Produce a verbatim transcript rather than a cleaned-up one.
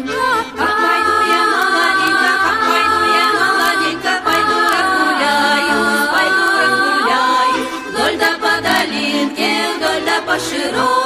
Как пойду я молоденько, как пойду я молоденько, пойду разгуляюсь, пойду разгуляюсь, вдоль да по долинке, вдоль да по широкой.